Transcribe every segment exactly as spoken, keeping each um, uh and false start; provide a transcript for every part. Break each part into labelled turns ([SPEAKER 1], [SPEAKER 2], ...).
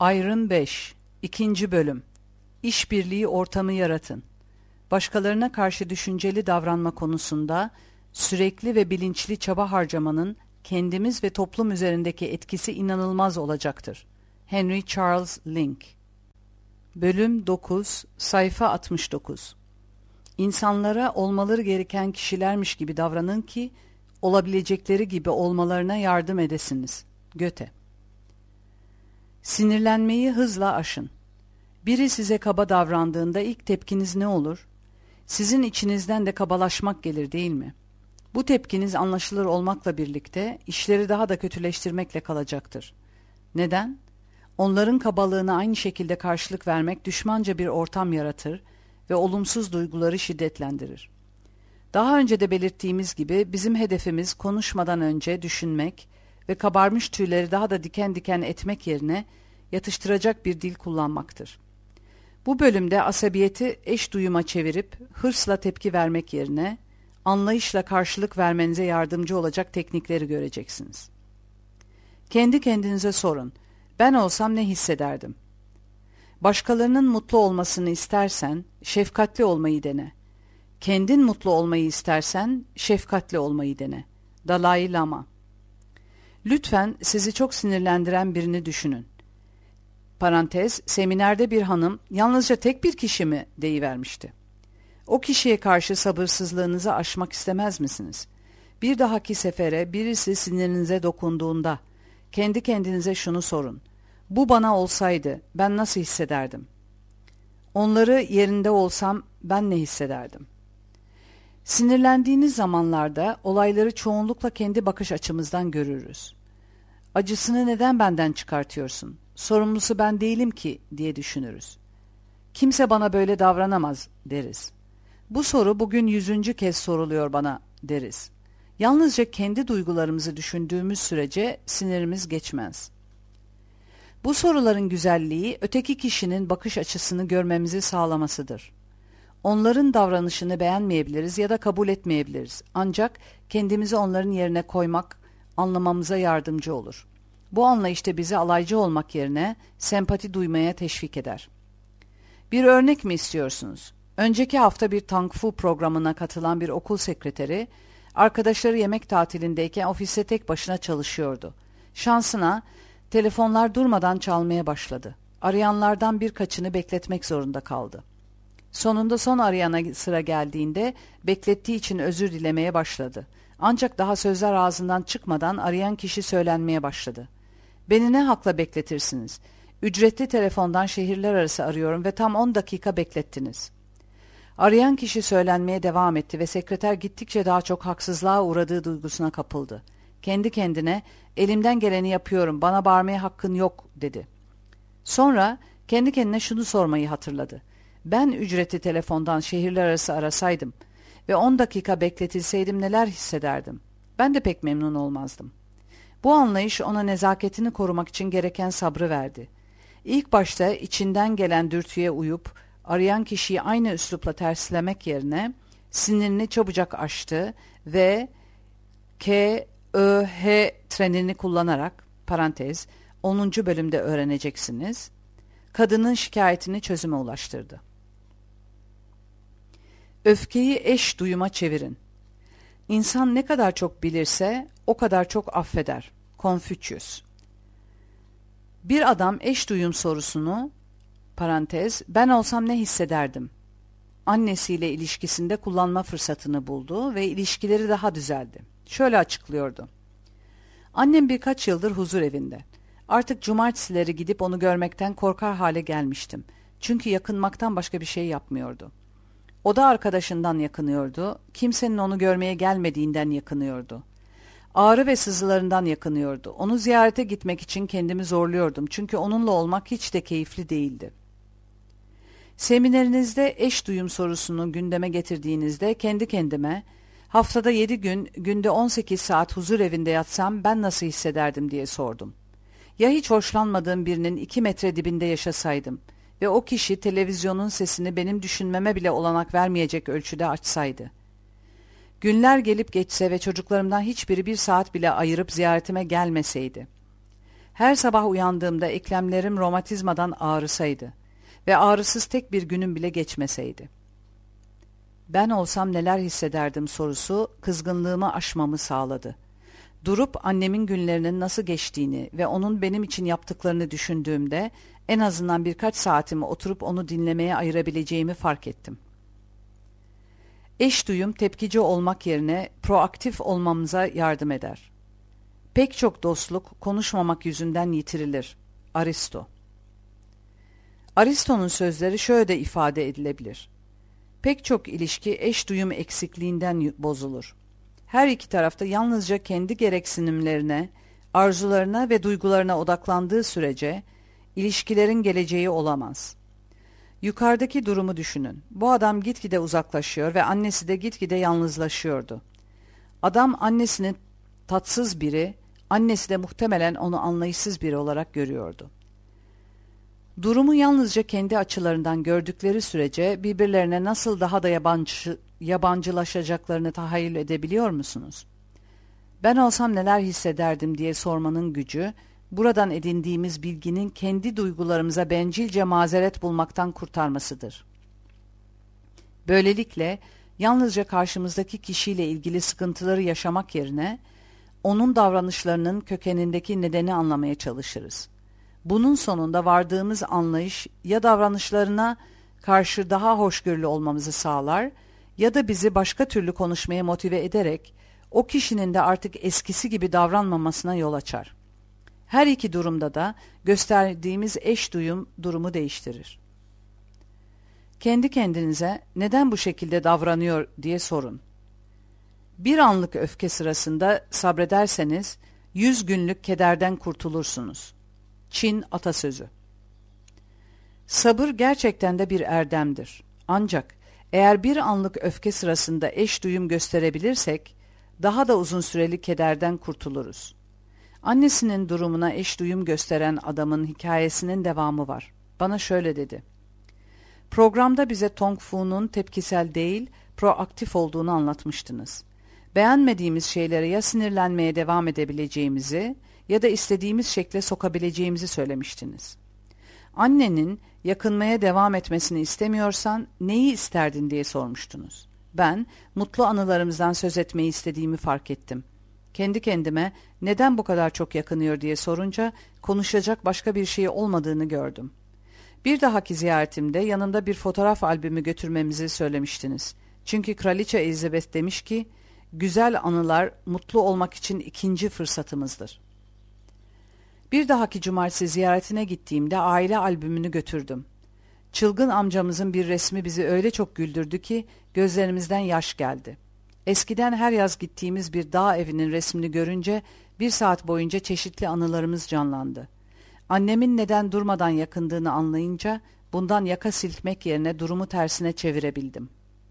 [SPEAKER 1] Ayrım beş. İkinci bölüm. İşbirliği ortamı yaratın. Başkalarına karşı düşünceli davranma konusunda sürekli ve bilinçli çaba harcamanın kendimiz ve toplum üzerindeki etkisi inanılmaz olacaktır. Henry Charles Link. Bölüm dokuz, sayfa altmış dokuz. İnsanlara olmaları gereken kişilermiş gibi davranın ki olabilecekleri gibi olmalarına yardım edesiniz. Goethe. Sinirlenmeyi hızla aşın. Biri size kaba davrandığında ilk tepkiniz ne olur? Sizin içinizden de kabalaşmak gelir değil mi? Bu tepkiniz anlaşılır olmakla birlikte işleri daha da kötüleştirmekle kalacaktır. Neden? Onların kabalığına aynı şekilde karşılık vermek düşmanca bir ortam yaratır ve olumsuz duyguları şiddetlendirir. Daha önce de belirttiğimiz gibi bizim hedefimiz konuşmadan önce düşünmek ve kabarmış tüyleri daha da diken diken etmek yerine yatıştıracak bir dil kullanmaktır. Bu bölümde asabiyeti eş duyuma çevirip hırsla tepki vermek yerine anlayışla karşılık vermenize yardımcı olacak teknikleri göreceksiniz. Kendi kendinize sorun. Ben olsam ne hissederdim? Başkalarının mutlu olmasını istersen şefkatli olmayı dene. Kendin mutlu olmayı istersen şefkatli olmayı dene. Dalai Lama. Lütfen sizi çok sinirlendiren birini düşünün. Parantez, seminerde bir hanım yalnızca tek bir kişi mi deyivermişti. O kişiye karşı sabırsızlığınızı aşmak istemez misiniz? Bir dahaki sefere birisi sinirinize dokunduğunda kendi kendinize şunu sorun. Bu bana olsaydı ben nasıl hissederdim? Onları yerinde olsam ben ne hissederdim? Sinirlendiğiniz zamanlarda olayları çoğunlukla kendi bakış açımızdan görürüz. Acısını neden benden çıkartıyorsun? Sorumlusu ben değilim ki diye düşünürüz. Kimse bana böyle davranamaz deriz. Bu soru bugün yüzüncü kez soruluyor bana deriz. Yalnızca kendi duygularımızı düşündüğümüz sürece sinirimiz geçmez. Bu soruların güzelliği öteki kişinin bakış açısını görmemizi sağlamasıdır. Onların davranışını beğenmeyebiliriz ya da kabul etmeyebiliriz. Ancak kendimizi onların yerine koymak anlamamıza yardımcı olur. Bu anlayışta bizi alaycı olmak yerine sempati duymaya teşvik eder. Bir örnek mi istiyorsunuz? Önceki hafta bir Tang Fu programına katılan bir okul sekreteri, arkadaşları yemek tatilindeyken ofiste tek başına çalışıyordu. Şansına telefonlar durmadan çalmaya başladı. Arayanlardan birkaçını bekletmek zorunda kaldı. Sonunda son arayana sıra geldiğinde beklettiği için özür dilemeye başladı. Ancak daha sözler ağzından çıkmadan arayan kişi söylenmeye başladı. Beni ne hakla bekletirsiniz? Ücretli telefondan şehirler arası arıyorum ve tam on dakika beklettiniz. Arayan kişi söylenmeye devam etti ve sekreter gittikçe daha çok haksızlığa uğradığı duygusuna kapıldı. Kendi kendine elimden geleni yapıyorum, bana bağırmaya hakkın yok dedi. Sonra kendi kendine şunu sormayı hatırladı. Ben ücretli telefondan şehirler arası arasaydım ve on dakika bekletilseydim neler hissederdim? Ben de pek memnun olmazdım. Bu anlayış ona nezaketini korumak için gereken sabrı verdi. İlk başta içinden gelen dürtüye uyup arayan kişiyi aynı üslupla terslemek yerine sinirini çabucak aştı ve K, Ö, H trenini kullanarak parantez onuncu bölümde öğreneceksiniz. Kadının şikayetini çözüme ulaştırdı. Öfkeyi eş duyuma çevirin. İnsan ne kadar çok bilirse o kadar çok affeder. Confucius. Bir adam eş duyum sorusunu parantez ben olsam ne hissederdim? Annesiyle ilişkisinde kullanma fırsatını buldu ve ilişkileri daha düzeldi. Şöyle açıklıyordu. Annem birkaç yıldır huzur evinde. Artık cumartesileri gidip onu görmekten korkar hale gelmiştim. Çünkü yakınmaktan başka bir şey yapmıyordu. O da arkadaşından yakınıyordu. Kimsenin onu görmeye gelmediğinden yakınıyordu. Ağrı ve sızılarından yakınıyordu. Onu ziyarete gitmek için kendimi zorluyordum. Çünkü onunla olmak hiç de keyifli değildi. Seminerinizde eş duyum sorusunu gündeme getirdiğinizde kendi kendime haftada yedi gün, günde on sekiz saat huzur evinde yatsam ben nasıl hissederdim diye sordum. Ya hiç hoşlanmadığım birinin iki metre dibinde yaşasaydım ve o kişi televizyonun sesini benim düşünmeme bile olanak vermeyecek ölçüde açsaydı? Günler gelip geçse ve çocuklarımdan hiçbiri bir saat bile ayırıp ziyaretime gelmeseydi? Her sabah uyandığımda eklemlerim romatizmadan ağrısaydı ve ağrısız tek bir günüm bile geçmeseydi. Ben olsam neler hissederdim sorusu kızgınlığımı aşmamı sağladı. Durup annemin günlerinin nasıl geçtiğini ve onun benim için yaptıklarını düşündüğümde en azından birkaç saatimi oturup onu dinlemeye ayırabileceğimi fark ettim. Eş duyum tepkici olmak yerine proaktif olmamıza yardım eder. Pek çok dostluk konuşmamak yüzünden yitirilir. Aristo. Aristo'nun sözleri şöyle de ifade edilebilir. Pek çok ilişki eş duyum eksikliğinden bozulur. Her iki tarafta yalnızca kendi gereksinimlerine, arzularına ve duygularına odaklandığı sürece ilişkilerin geleceği olamaz. Yukarıdaki durumu düşünün. Bu adam gitgide uzaklaşıyor ve annesi de gitgide yalnızlaşıyordu. Adam annesini tatsız biri, annesi de muhtemelen onu anlayışsız biri olarak görüyordu. Durumu yalnızca kendi açılarından gördükleri sürece birbirlerine nasıl daha da yabancı, yabancılaşacaklarını tahayyül edebiliyor musunuz? Ben olsam neler hissederdim diye sormanın gücü, buradan edindiğimiz bilginin kendi duygularımıza bencilce mazeret bulmaktan kurtarmasıdır. Böylelikle yalnızca karşımızdaki kişiyle ilgili sıkıntıları yaşamak yerine, onun davranışlarının kökenindeki nedeni anlamaya çalışırız. Bunun sonunda vardığımız anlayış ya davranışlarına karşı daha hoşgörülü olmamızı sağlar ya da bizi başka türlü konuşmaya motive ederek o kişinin de artık eskisi gibi davranmamasına yol açar. Her iki durumda da gösterdiğimiz eş duyum durumu değiştirir. Kendi kendinize neden bu şekilde davranıyor diye sorun. Bir anlık öfke sırasında sabrederseniz yüz günlük kederden kurtulursunuz. Çin atasözü. Sabır gerçekten de bir erdemdir. Ancak eğer bir anlık öfke sırasında eş duyum gösterebilirsek daha da uzun süreli kederden kurtuluruz. Annesinin durumuna eş duyum gösteren adamın hikayesinin devamı var. Bana şöyle dedi. Programda bize Tong Fu'nun tepkisel değil, proaktif olduğunu anlatmıştınız. Beğenmediğimiz şeylere ya sinirlenmeye devam edebileceğimizi ya da istediğimiz şekle sokabileceğimizi söylemiştiniz. Annenin yakınmaya devam etmesini istemiyorsan neyi isterdin diye sormuştunuz. Ben mutlu anılarımızdan söz etmeyi istediğimi fark ettim. Kendi kendime neden bu kadar çok yakınıyor diye sorunca konuşacak başka bir şey olmadığını gördüm. Bir dahaki ziyaretimde yanımda bir fotoğraf albümü götürmemizi söylemiştiniz. Çünkü Kraliçe Elizabeth demiş ki, güzel anılar mutlu olmak için ikinci fırsatımızdır. Bir dahaki cumartesi ziyaretine gittiğimde aile albümünü götürdüm. Çılgın amcamızın bir resmi bizi öyle çok güldürdü ki gözlerimizden yaş geldi. Eskiden her yaz gittiğimiz bir dağ evinin resmini görünce bir saat boyunca çeşitli anılarımız canlandı. Annemin neden durmadan yakındığını anlayınca bundan yaka silkmek yerine durumu tersine çevirebildim.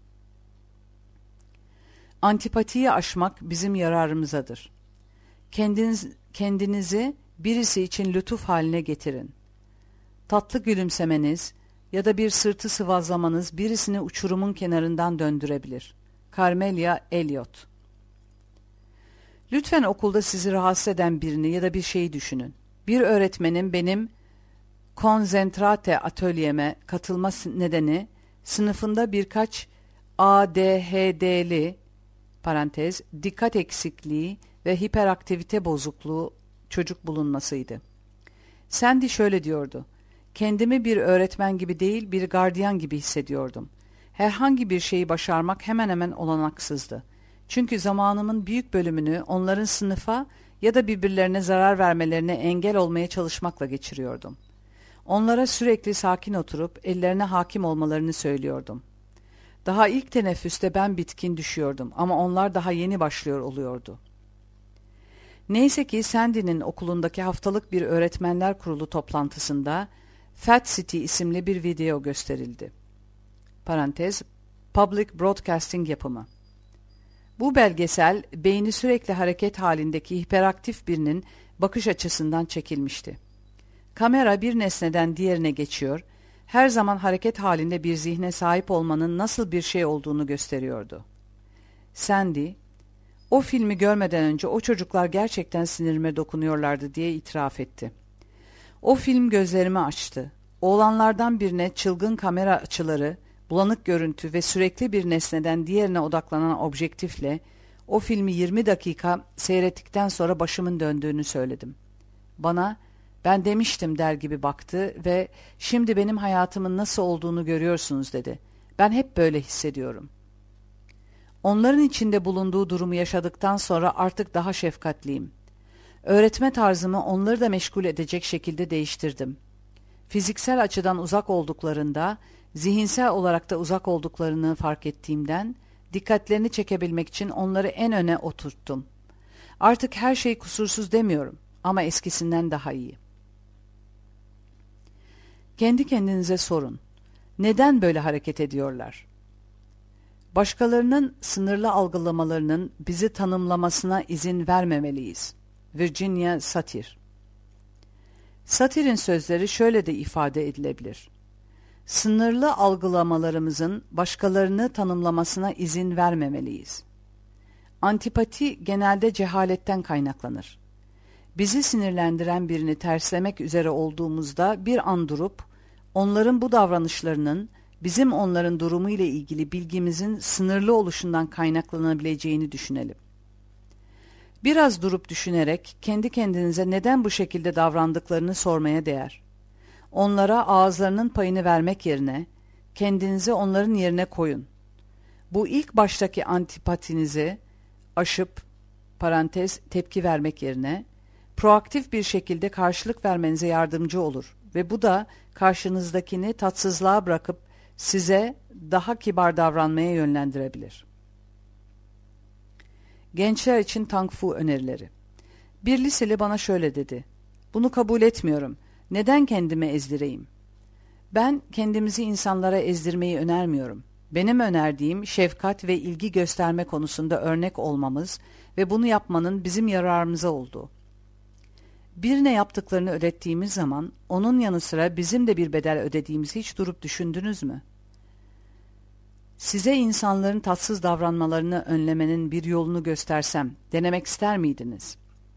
[SPEAKER 1] Antipatiyi aşmak bizim yararımızadır. Kendiniz, kendinizi birisi için lütuf haline getirin. Tatlı gülümsemeniz ya da bir sırtı sıvazlamanız birisini uçurumun kenarından döndürebilir. Carmelia Elliot. Lütfen okulda sizi rahatsız eden birini ya da bir şeyi düşünün. Bir öğretmenin benim konzentrate atölyeme katılma nedeni sınıfında birkaç A D H D'li parantez dikkat eksikliği ve hiperaktivite bozukluğu çocuk bulunmasıydı. Sandy şöyle diyordu. Kendimi bir öğretmen gibi değil bir gardiyan gibi hissediyordum. Herhangi bir şeyi başarmak hemen hemen olanaksızdı. Çünkü zamanımın büyük bölümünü onların sınıfa ya da birbirlerine zarar vermelerine engel olmaya çalışmakla geçiriyordum. Onlara sürekli sakin oturup ellerine hakim olmalarını söylüyordum. Daha ilk teneffüste ben bitkin düşüyordum ama onlar daha yeni başlıyor oluyordu. Neyse ki Sandy'nin okulundaki haftalık bir öğretmenler kurulu toplantısında Fat City isimli bir video gösterildi. Parantez, Public Broadcasting yapımı. Bu belgesel, beyni sürekli hareket halindeki hiperaktif birinin bakış açısından çekilmişti. Kamera bir nesneden diğerine geçiyor, her zaman hareket halinde bir zihne sahip olmanın nasıl bir şey olduğunu gösteriyordu. Sandy, O filmi görmeden önce o çocuklar gerçekten sinirime dokunuyorlardı diye itiraf etti. O film gözlerimi açtı. Oğlanlardan birine çılgın kamera açıları, bulanık görüntü ve sürekli bir nesneden diğerine odaklanan objektifle o filmi yirmi dakika seyrettikten sonra başımın döndüğünü söyledim. Bana ben demiştim der gibi baktı ve şimdi benim hayatımın nasıl olduğunu görüyorsunuz dedi. Ben hep böyle hissediyorum. Onların içinde bulunduğu durumu yaşadıktan sonra artık daha şefkatliyim. Öğretme tarzımı onları da meşgul edecek şekilde değiştirdim. Fiziksel açıdan uzak olduklarında, zihinsel olarak da uzak olduklarını fark ettiğimden, dikkatlerini çekebilmek için onları en öne oturttum. Artık her şey kusursuz demiyorum ama eskisinden daha iyi. Kendi kendinize sorun. Neden böyle hareket ediyorlar? Başkalarının sınırlı algılamalarının bizi tanımlamasına izin vermemeliyiz. Virginia Satir. Satir'in sözleri şöyle de ifade edilebilir. Sınırlı algılamalarımızın başkalarını tanımlamasına izin vermemeliyiz. Antipati genelde cehaletten kaynaklanır. Bizi sinirlendiren birini terslemek üzere olduğumuzda bir an durup, onların bu davranışlarının bizim onların durumu ile ilgili bilgimizin sınırlı oluşundan kaynaklanabileceğini düşünelim. Biraz durup düşünerek kendi kendinize neden bu şekilde davrandıklarını sormaya değer. Onlara ağızlarının payını vermek yerine kendinizi onların yerine koyun. Bu ilk baştaki antipatinizi aşıp parantez tepki vermek yerine proaktif bir şekilde karşılık vermenize yardımcı olur ve bu da karşınızdakini tatsızlığa bırakıp size daha kibar davranmaya yönlendirebilir. Gençler için Tang Fu önerileri. Bir liseli bana şöyle dedi. Bunu kabul etmiyorum. Neden kendimi ezdireyim? Ben kendimizi insanlara ezdirmeyi önermiyorum. Benim önerdiğim şefkat ve ilgi gösterme konusunda örnek olmamız ve bunu yapmanın bizim yararımıza olduğu. Birine yaptıklarını öğrettiğimiz zaman onun yanı sıra bizim de bir bedel ödediğimizi hiç durup düşündünüz mü? Size insanların tatsız davranmalarını önlemenin bir yolunu göstersem denemek ister miydiniz?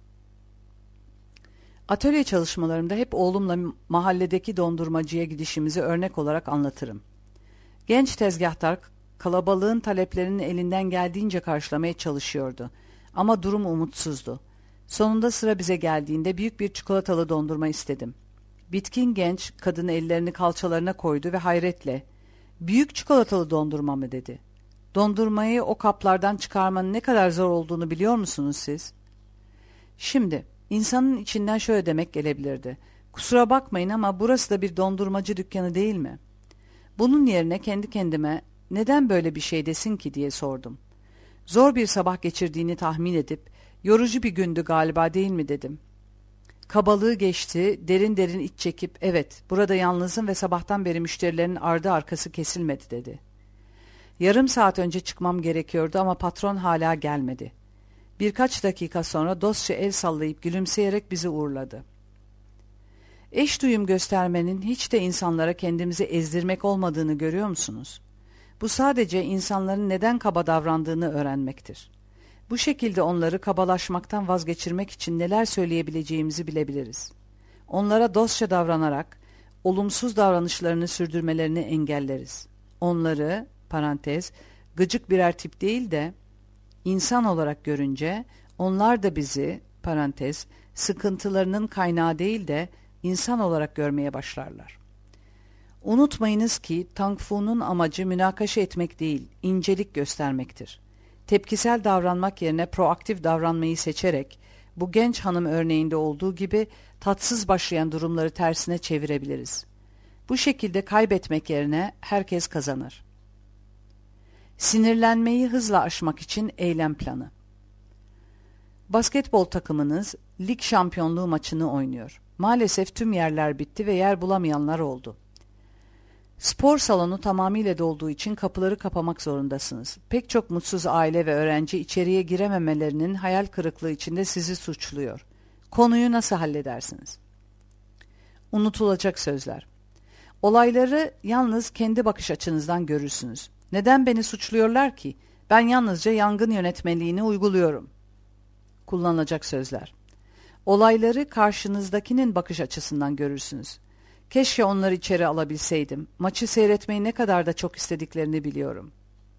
[SPEAKER 1] Atölye çalışmalarımda hep oğlumla mahalledeki dondurmacıya gidişimizi örnek olarak anlatırım. Genç tezgahtar kalabalığın taleplerinin elinden geldiğince karşılamaya çalışıyordu. Ama durum umutsuzdu. Sonunda sıra bize geldiğinde büyük bir çikolatalı dondurma istedim. Bitkin genç kadın ellerini kalçalarına koydu ve hayretle "Büyük çikolatalı dondurma mı?" dedi. "Dondurmayı o kaplardan çıkarmanın ne kadar zor olduğunu biliyor musunuz siz?" Şimdi insanın içinden şöyle demek gelebilirdi. "Kusura bakmayın ama burası da bir dondurmacı dükkanı değil mi?" Bunun yerine kendi kendime "Neden böyle bir şey desin ki?" diye sordum. Zor bir sabah geçirdiğini tahmin edip "Yorucu bir gündü galiba değil mi?" dedim. Kabalığı geçti, derin derin iç çekip "Evet, burada yalnızım ve sabahtan beri müşterilerin ardı arkası kesilmedi." dedi. Yarım saat önce çıkmam gerekiyordu ama patron hala gelmedi. Birkaç dakika sonra dostça el sallayıp gülümseyerek bizi uğurladı. Eş duyum göstermenin hiç de insanlara kendimizi ezdirmek olmadığını görüyor musunuz? Bu sadece insanların neden kaba davrandığını öğrenmektir. Bu şekilde onları kabalaşmaktan vazgeçirmek için neler söyleyebileceğimizi bilebiliriz. Onlara dostça davranarak olumsuz davranışlarını sürdürmelerini engelleriz. Onları, parantez, gıcık birer tip değil de insan olarak görünce onlar da bizi, parantez, sıkıntılarının kaynağı değil de insan olarak görmeye başlarlar. Unutmayınız ki Tang Fu'nun amacı münakaşa etmek değil, incelik göstermektir. Tepkisel davranmak yerine proaktif davranmayı seçerek, bu genç hanım örneğinde olduğu gibi tatsız başlayan durumları tersine çevirebiliriz. Bu şekilde kaybetmek yerine herkes kazanır. Sinirlenmeyi hızla aşmak için eylem planı. Basketbol takımınız lig şampiyonluğu maçını oynuyor. Maalesef tüm yerler bitti ve yer bulamayanlar oldu. Spor salonu tamamıyla dolduğu için kapıları kapamak zorundasınız. Pek çok mutsuz aile ve öğrenci içeriye girememelerinin hayal kırıklığı içinde sizi suçluyor. Konuyu nasıl halledersiniz? Unutulacak sözler. Olayları yalnız kendi bakış açınızdan görürsünüz. Neden beni suçluyorlar ki? Ben yalnızca yangın yönetmeliğini uyguluyorum. Kullanılacak sözler. Olayları karşınızdakinin bakış açısından görürsünüz. Keşke onları içeri alabilseydim. Maçı seyretmeyi ne kadar da çok istediklerini biliyorum.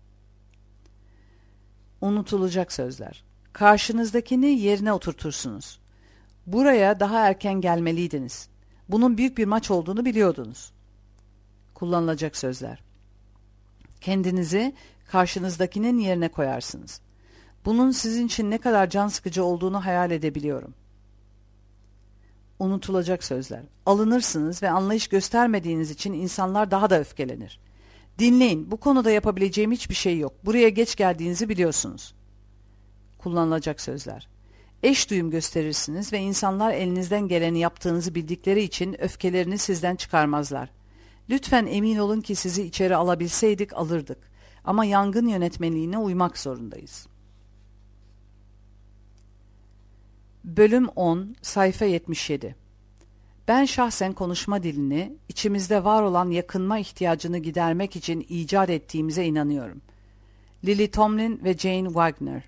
[SPEAKER 1] Unutulacak sözler. Karşınızdakini yerine oturtursunuz. Buraya daha erken gelmeliydiniz. Bunun büyük bir maç olduğunu biliyordunuz. Kullanılacak sözler. Kendinizi karşınızdakinin yerine koyarsınız. Bunun sizin için ne kadar can sıkıcı olduğunu hayal edebiliyorum. Unutulacak sözler. Alınırsınız ve anlayış göstermediğiniz için insanlar daha da öfkelenir. Dinleyin, bu konuda yapabileceğim hiçbir şey yok. Buraya geç geldiğinizi biliyorsunuz. Kullanılacak sözler. Eş duyum gösterirsiniz ve insanlar elinizden geleni yaptığınızı bildikleri için öfkelerini sizden çıkarmazlar. Lütfen emin olun ki sizi içeri alabilseydik alırdık. Ama yangın yönetmeliğine uymak zorundayız. Bölüm on, sayfa yetmiş yedi. Ben şahsen konuşma dilini, içimizde var olan yakınma ihtiyacını gidermek için icat ettiğimize inanıyorum. Lily Tomlin ve Jane Wagner.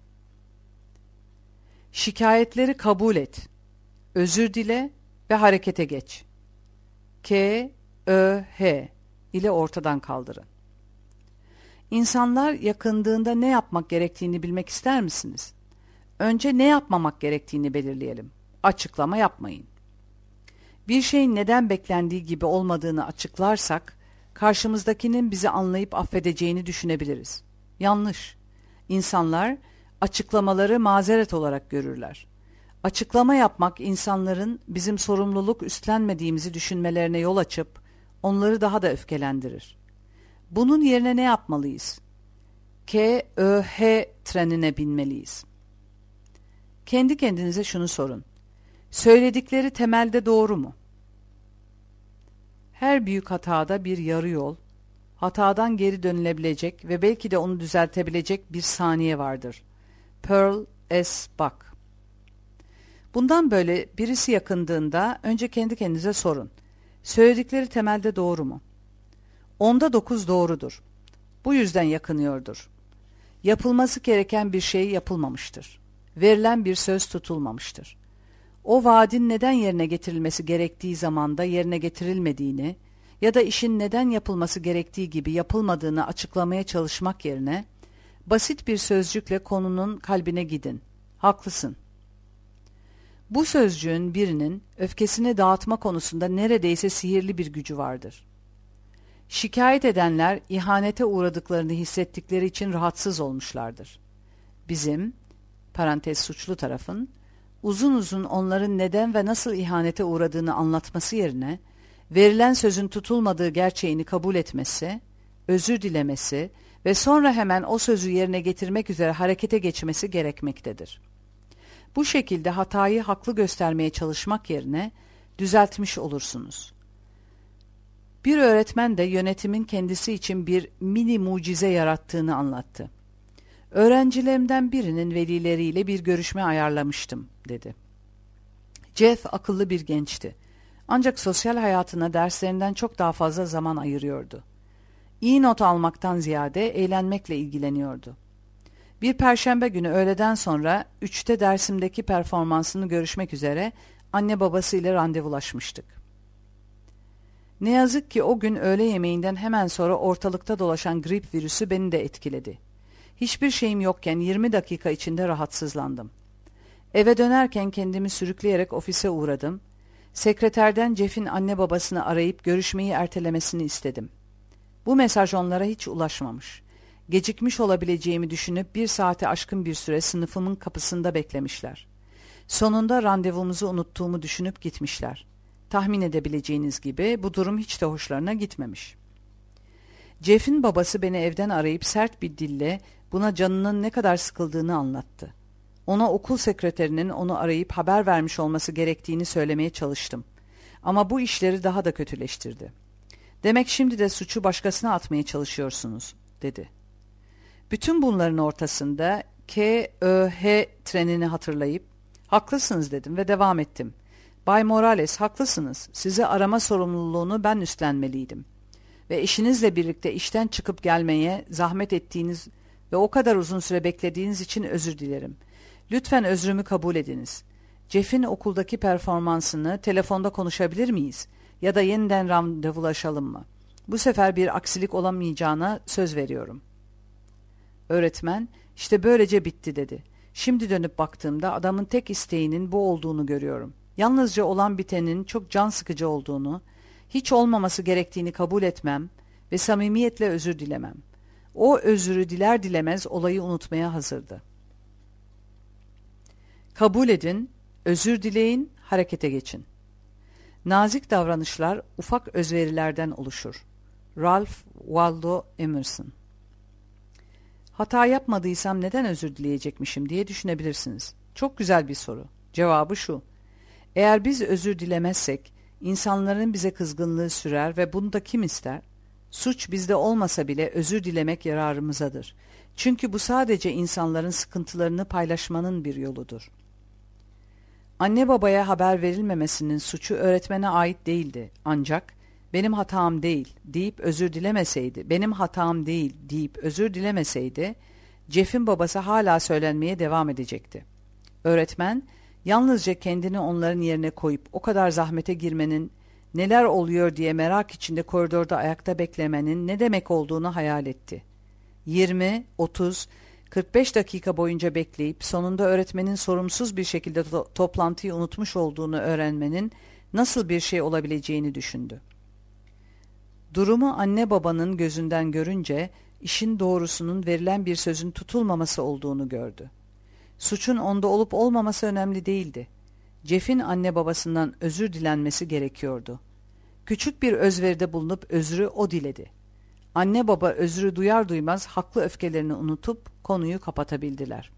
[SPEAKER 1] Şikayetleri kabul et, özür dile ve harekete geç. K, Ö, H ile ortadan kaldırın. İnsanlar yakındığında ne yapmak gerektiğini bilmek ister misiniz? Önce ne yapmamak gerektiğini belirleyelim. Açıklama yapmayın. Bir şeyin neden beklendiği gibi olmadığını açıklarsak, karşımızdakinin bizi anlayıp affedeceğini düşünebiliriz. Yanlış. İnsanlar açıklamaları mazeret olarak görürler. Açıklama yapmak insanların bizim sorumluluk üstlenmediğimizi düşünmelerine yol açıp onları daha da öfkelendirir. Bunun yerine ne yapmalıyız? K, Ö, H trenine binmeliyiz. Kendi kendinize şunu sorun. Söyledikleri temelde doğru mu? Her büyük hatada bir yarı yol, hatadan geri dönülebilecek ve belki de onu düzeltebilecek bir saniye vardır. Pearl S. Buck. Bundan böyle birisi yakındığında önce kendi kendinize sorun. Söyledikleri temelde doğru mu? Onda dokuz doğrudur. Bu yüzden yakınıyordur. Yapılması gereken bir şey yapılmamıştır. Verilen bir söz tutulmamıştır. O vaadin neden yerine getirilmesi gerektiği zamanda yerine getirilmediğini ya da işin neden yapılması gerektiği gibi yapılmadığını açıklamaya çalışmak yerine basit bir sözcükle konunun kalbine gidin. Haklısın. Bu sözcüğün birinin öfkesini dağıtma konusunda neredeyse sihirli bir gücü vardır. Şikayet edenler ihanete uğradıklarını hissettikleri için rahatsız olmuşlardır. Bizim, parantez suçlu tarafın, uzun uzun onların neden ve nasıl ihanete uğradığını anlatması yerine, verilen sözün tutulmadığı gerçeğini kabul etmesi, özür dilemesi ve sonra hemen o sözü yerine getirmek üzere harekete geçmesi gerekmektedir. Bu şekilde hatayı haklı göstermeye çalışmak yerine düzeltmiş olursunuz. Bir öğretmen de yönetimin kendisi için bir mini mucize yarattığını anlattı. Öğrencilerimden birinin velileriyle bir görüşme ayarlamıştım, dedi. Jeff akıllı bir gençti. Ancak sosyal hayatına derslerinden çok daha fazla zaman ayırıyordu. İyi not almaktan ziyade eğlenmekle ilgileniyordu. Bir perşembe günü öğleden sonra üçte dersimdeki performansını görüşmek üzere anne babasıyla randevulaşmıştık. Ne yazık ki o gün öğle yemeğinden hemen sonra ortalıkta dolaşan grip virüsü beni de etkiledi. Hiçbir şeyim yokken yirmi dakika içinde rahatsızlandım. Eve dönerken kendimi sürükleyerek ofise uğradım. Sekreterden Jeff'in anne babasını arayıp görüşmeyi ertelemesini istedim. Bu mesaj onlara hiç ulaşmamış. Gecikmiş olabileceğimi düşünüp bir saate aşkın bir süre sınıfımın kapısında beklemişler. Sonunda randevumuzu unuttuğumu düşünüp gitmişler. Tahmin edebileceğiniz gibi bu durum hiç de hoşlarına gitmemiş. Jeff'in babası beni evden arayıp sert bir dille buna canının ne kadar sıkıldığını anlattı. Ona okul sekreterinin onu arayıp haber vermiş olması gerektiğini söylemeye çalıştım. Ama bu işleri daha da kötüleştirdi. Demek şimdi de suçu başkasına atmaya çalışıyorsunuz, dedi. Bütün bunların ortasında K Ö H trenini hatırlayıp haklısınız dedim ve devam ettim. Bay Morales, haklısınız. Sizi arama sorumluluğunu ben üstlenmeliydim. Ve eşinizle birlikte işten çıkıp gelmeye zahmet ettiğiniz ve o kadar uzun süre beklediğiniz için özür dilerim. Lütfen özrümü kabul ediniz. Jeff'in okuldaki performansını telefonda konuşabilir miyiz? Ya da yeniden randevulaşalım mı? Bu sefer bir aksilik olamayacağına söz veriyorum. Öğretmen, işte böylece bitti dedi. Şimdi dönüp baktığımda adamın tek isteğinin bu olduğunu görüyorum. Yalnızca olan bitenin çok can sıkıcı olduğunu, hiç olmaması gerektiğini kabul etmem ve samimiyetle özür dilemem. O özürü diler dilemez olayı unutmaya hazırdı. Kabul edin, özür dileyin, harekete geçin. Nazik davranışlar ufak özverilerden oluşur. Ralph Waldo Emerson. Hata yapmadıysam neden özür dileyecekmişim diye düşünebilirsiniz. Çok güzel bir soru. Cevabı şu: eğer biz özür dilemezsek, insanların bize kızgınlığı sürer ve bunu da kim ister? Suç bizde olmasa bile özür dilemek yararımızadır. Çünkü bu sadece insanların sıkıntılarını paylaşmanın bir yoludur. Anne babaya haber verilmemesinin suçu öğretmene ait değildi. Ancak benim hatam değil deyip özür dilemeseydi, benim hatam değil deyip özür dilemeseydi, Jeff'in babası hala söylenmeye devam edecekti. Öğretmen, yalnızca kendini onların yerine koyup o kadar zahmete girmenin, neler oluyor diye merak içinde koridorda ayakta beklemenin ne demek olduğunu hayal etti. yirmi, otuz, kırk beş dakika boyunca bekleyip sonunda öğretmenin sorumsuz bir şekilde to- toplantıyı unutmuş olduğunu öğrenmenin nasıl bir şey olabileceğini düşündü. Durumu anne babanın gözünden görünce işin doğrusunun verilen bir sözün tutulmaması olduğunu gördü. Suçun onda olup olmaması önemli değildi. Jeff'in anne babasından özür dilenmesi gerekiyordu. Küçük bir özveride bulunup özrü o diledi. Anne baba özrü duyar duymaz haklı öfkelerini unutup konuyu kapatabildiler.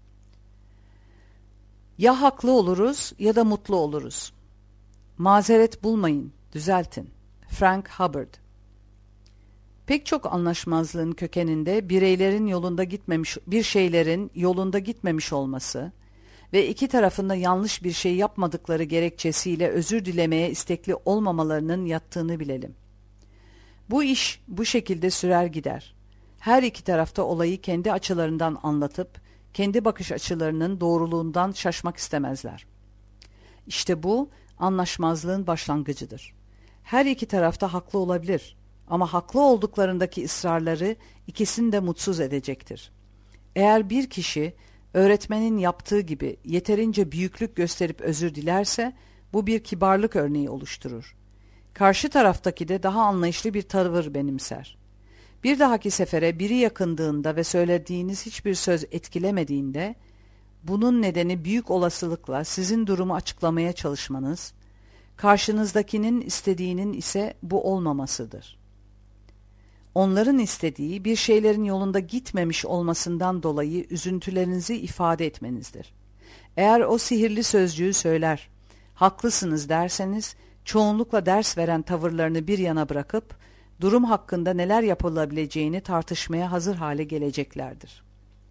[SPEAKER 1] Ya haklı oluruz ya da mutlu oluruz. Mazeret bulmayın, düzeltin. Frank Hubbard. Pek çok anlaşmazlığın kökeninde bireylerin yolunda gitmemiş, bir şeylerin yolunda gitmemiş olması ve iki tarafında yanlış bir şey yapmadıkları gerekçesiyle özür dilemeye istekli olmamalarının yattığını bilelim. Bu iş bu şekilde sürer gider. Her iki tarafta olayı kendi açılarından anlatıp, kendi bakış açılarının doğruluğundan şaşmak istemezler. İşte bu, anlaşmazlığın başlangıcıdır. Her iki tarafta haklı olabilir ama haklı olduklarındaki ısrarları ikisini de mutsuz edecektir. Eğer bir kişi, öğretmenin yaptığı gibi yeterince büyüklük gösterip özür dilerse, bu bir kibarlık örneği oluşturur. Karşı taraftaki de daha anlayışlı bir tavır benimser. Bir dahaki sefere biri yakındığında ve söylediğiniz hiçbir söz etkilemediğinde, bunun nedeni büyük olasılıkla sizin durumu açıklamaya çalışmanız, karşınızdakinin istediğinin ise bu olmamasıdır. Onların istediği bir şeylerin yolunda gitmemiş olmasından dolayı üzüntülerinizi ifade etmenizdir. Eğer o sihirli sözcüğü söyler, haklısınız derseniz, çoğunlukla ders veren tavırlarını bir yana bırakıp, durum hakkında neler yapılabileceğini tartışmaya hazır hale geleceklerdir.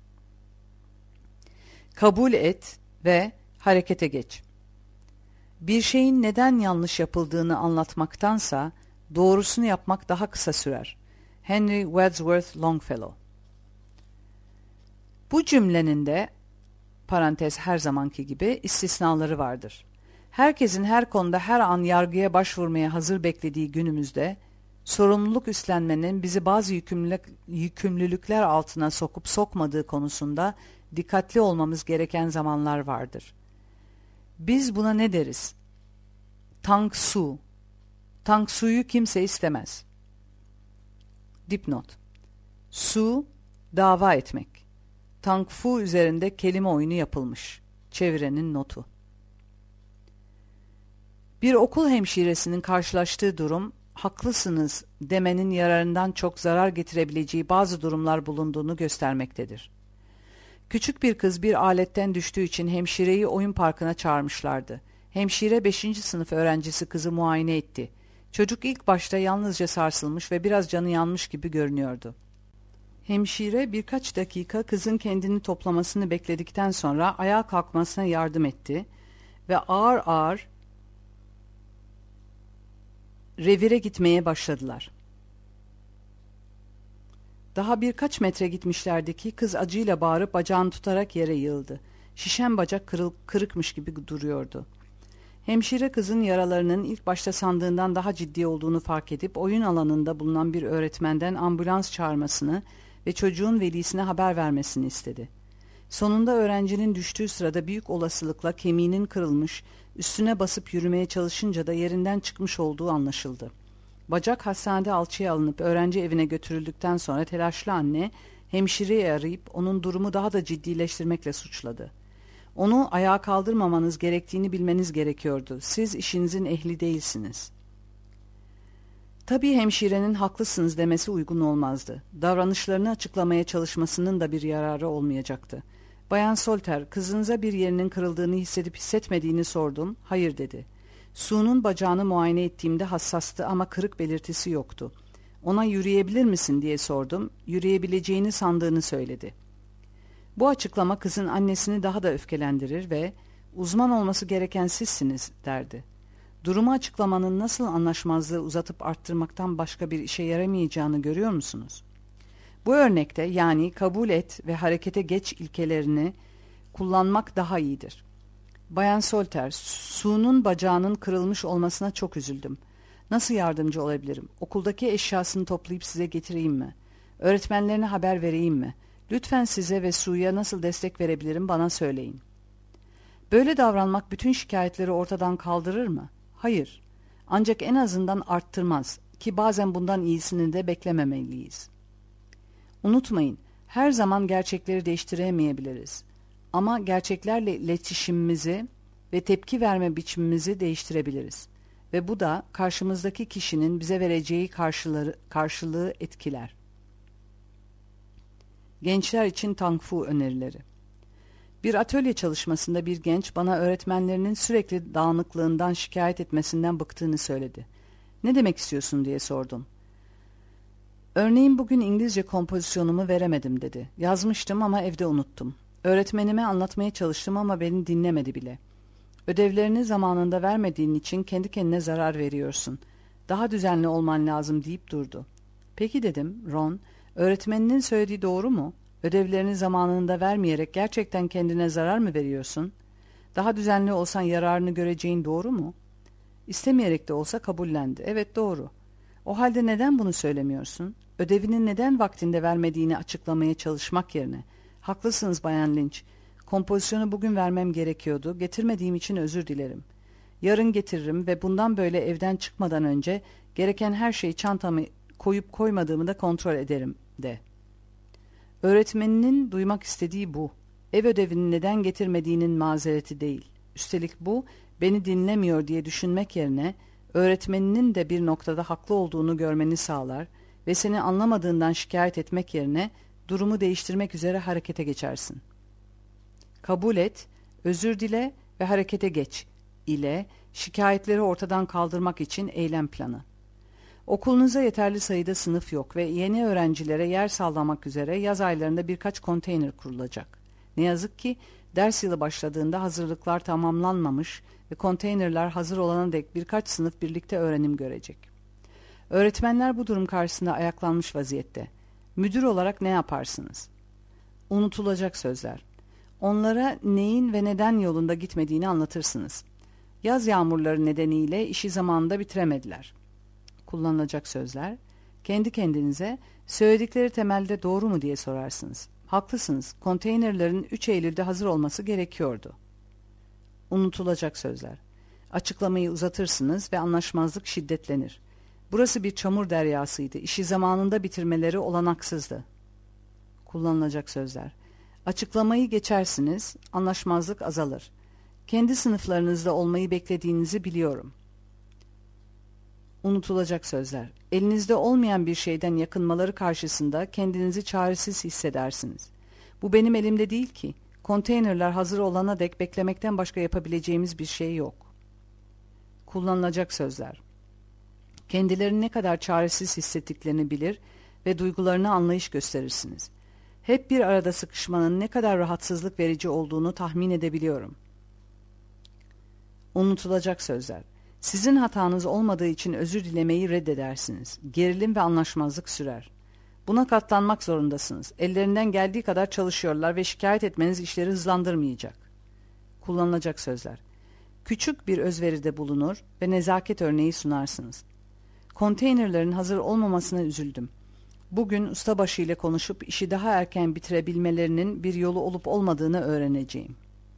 [SPEAKER 1] Kabul et ve harekete geç. Bir şeyin neden yanlış yapıldığını anlatmaktansa, doğrusunu yapmak daha kısa sürer. Henry Wadsworth Longfellow. Bu cümlenin de, parantez her zamanki gibi, istisnaları vardır. Herkesin her konuda her an yargıya başvurmaya hazır beklediği günümüzde, sorumluluk üstlenmenin bizi bazı yükümlülük, yükümlülükler altına sokup sokmadığı konusunda dikkatli olmamız gereken zamanlar vardır. Biz buna ne deriz? Tang Su. Tang Su'yu kimse istemez. Dipnot. Su, dava etmek. Tang Fu üzerinde kelime oyunu yapılmış. Çevirenin notu. Bir okul hemşiresinin karşılaştığı durum, haklısınız demenin yararından çok zarar getirebileceği bazı durumlar bulunduğunu göstermektedir. Küçük bir kız bir aletten düştüğü için hemşireyi oyun parkına çağırmışlardı. Hemşire beşinci sınıf öğrencisi kızı muayene etti. Çocuk ilk başta yalnızca sarsılmış ve biraz canı yanmış gibi görünüyordu. Hemşire birkaç dakika kızın kendini toplamasını bekledikten sonra ayağa kalkmasına yardım etti ve ağır ağır revire gitmeye başladılar. Daha birkaç metre gitmişlerdi ki kız acıyla bağırıp bacağını tutarak yere yığıldı. Şişen bacak kırıl, kırıkmış gibi duruyordu. Hemşire kızın yaralarının ilk başta sandığından daha ciddi olduğunu fark edip oyun alanında bulunan bir öğretmenden ambulans çağırmasını ve çocuğun velisine haber vermesini istedi. Sonunda öğrencinin düştüğü sırada büyük olasılıkla kemiğinin kırılmış, üstüne basıp yürümeye çalışınca da yerinden çıkmış olduğu anlaşıldı. Bacak hastanede alçıya alınıp öğrenci evine götürüldükten sonra telaşlı anne hemşireyi arayıp onun durumu daha da ciddileştirmekle suçladı. Onu ayağa kaldırmamanız gerektiğini bilmeniz gerekiyordu. Siz işinizin ehli değilsiniz. Tabii hemşirenin haklısınız demesi uygun olmazdı. Davranışlarını açıklamaya çalışmasının da bir yararı olmayacaktı. Bayan Solter, kızınıza bir yerinin kırıldığını hissedip hissetmediğini sordum. Hayır dedi. Su'nun bacağını muayene ettiğimde hassastı ama kırık belirtisi yoktu. Ona yürüyebilir misin diye sordum. Yürüyebileceğini sandığını söyledi. Bu açıklama kızın annesini daha da öfkelendirir ve uzman olması gereken sizsiniz derdi. Durumu açıklamanın nasıl anlaşmazlığı uzatıp arttırmaktan başka bir işe yaramayacağını görüyor musunuz? Bu örnekte yani kabul et ve harekete geç ilkelerini kullanmak daha iyidir. Bayan Solter, Su'nun bacağının kırılmış olmasına çok üzüldüm. Nasıl yardımcı olabilirim? Okuldaki eşyasını toplayıp size getireyim mi? Öğretmenlerine haber vereyim mi? Lütfen size ve Su'ya nasıl destek verebilirim bana söyleyin. Böyle davranmak bütün şikayetleri ortadan kaldırır mı? Hayır. Ancak en azından arttırmaz ki bazen bundan iyisini de beklememeliyiz. Unutmayın, her zaman gerçekleri değiştiremeyebiliriz. Ama gerçeklerle iletişimimizi ve tepki verme biçimimizi değiştirebiliriz. Ve bu da karşımızdaki kişinin bize vereceği karşıları, karşılığı etkiler. Gençler için Tang Fu önerileri. Bir atölye çalışmasında bir genç bana öğretmenlerinin sürekli dağınıklığından şikayet etmesinden bıktığını söyledi. Ne demek istiyorsun diye sordum. Örneğin bugün İngilizce kompozisyonumu veremedim dedi. Yazmıştım ama evde unuttum. Öğretmenime anlatmaya çalıştım ama beni dinlemedi bile. Ödevlerini zamanında vermediğin için kendi kendine zarar veriyorsun. Daha düzenli olman lazım deyip durdu. Peki dedim, Ron, öğretmeninin söylediği doğru mu? Ödevlerini zamanında vermeyerek gerçekten kendine zarar mı veriyorsun? Daha düzenli olsan yararını göreceğin doğru mu? İstemeyerek de olsa kabullendi. Evet doğru. O halde neden bunu söylemiyorsun? Ödevini neden vaktinde vermediğini açıklamaya çalışmak yerine. Haklısınız Bayan Lynch. Kompozisyonu bugün vermem gerekiyordu. Getirmediğim için özür dilerim. Yarın getiririm ve bundan böyle evden çıkmadan önce gereken her şeyi çantamı koyup koymadığımı da kontrol ederim de. Öğretmeninin duymak istediği bu. Ev ödevini neden getirmediğinin mazereti değil. Üstelik bu beni dinlemiyor diye düşünmek yerine öğretmeninin de bir noktada haklı olduğunu görmeni sağlar ve seni anlamadığından şikayet etmek yerine durumu değiştirmek üzere harekete geçersin. Kabul et, özür dile ve harekete geç ile şikayetleri ortadan kaldırmak için eylem planı. Okulunuza yeterli sayıda sınıf yok ve yeni öğrencilere yer sağlamak üzere yaz aylarında birkaç konteyner kurulacak. Ne yazık ki ders yılı başladığında hazırlıklar tamamlanmamış ve konteynerler hazır olana dek birkaç sınıf birlikte öğrenim görecek. Öğretmenler bu durum karşısında ayaklanmış vaziyette. Müdür olarak ne yaparsınız? Unutulacak sözler. Onlara neyin ve neden yolunda gitmediğini anlatırsınız. Yaz yağmurları nedeniyle işi zamanında bitiremediler. Kullanılacak sözler. Kendi kendinize söyledikleri temelde doğru mu diye sorarsınız. Haklısınız. Konteynerlerin üç Eylül'de hazır olması gerekiyordu. Unutulacak sözler. Açıklamayı uzatırsınız ve anlaşmazlık şiddetlenir. Burası bir çamur deryasıydı. İşi zamanında bitirmeleri olanaksızdı. Kullanılacak sözler. Açıklamayı geçersiniz, anlaşmazlık azalır. Kendi sınıflarınızda olmayı beklediğinizi biliyorum. Unutulacak sözler. Elinizde olmayan bir şeyden yakınmaları karşısında kendinizi çaresiz hissedersiniz. Bu benim elimde değil ki. Konteynerler hazır olana dek beklemekten başka yapabileceğimiz bir şey yok. Kullanılacak sözler. Kendilerini ne kadar çaresiz hissettiklerini bilir ve duygularına anlayış gösterirsiniz. Hep bir arada sıkışmanın ne kadar rahatsızlık verici olduğunu tahmin edebiliyorum. Unutulacak sözler. Sizin hatanız olmadığı için özür dilemeyi reddedersiniz. Gerilim ve anlaşmazlık sürer. Buna katlanmak zorundasınız. Ellerinden geldiği kadar çalışıyorlar ve şikayet etmeniz işleri hızlandırmayacak. Kullanılacak sözler. Küçük bir özveride bulunur ve nezaket örneği sunarsınız. Konteynerlerin hazır olmamasına üzüldüm. Bugün ustabaşı ile konuşup işi daha erken bitirebilmelerinin bir yolu olup olmadığını öğreneceğim.